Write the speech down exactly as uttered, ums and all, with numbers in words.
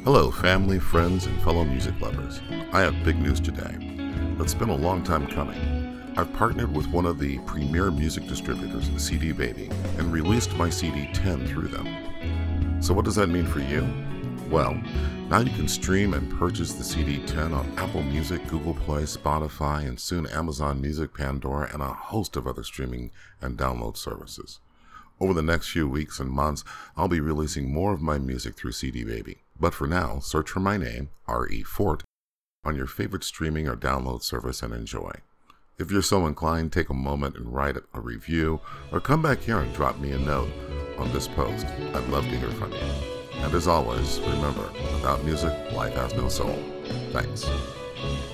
Hello, family, friends, and fellow music lovers. I have big news today. It's been a long time coming. I've partnered with one of the premier music distributors, C D Baby, and released my C D ten through them. So what does that mean for you? Well, now you can stream and purchase the C D ten on Apple Music, Google Play, Spotify, and soon Amazon Music, Pandora, and a host of other streaming and download services. Over the next few weeks and months, I'll be releasing more of my music through C D Baby. But for now, search for my name, R E Fort, on your favorite streaming or download service and enjoy. If you're so inclined, take a moment and write a review, or come back here and drop me a note on this post. I'd love to hear from you. And as always, remember, without music, life has no soul. Thanks.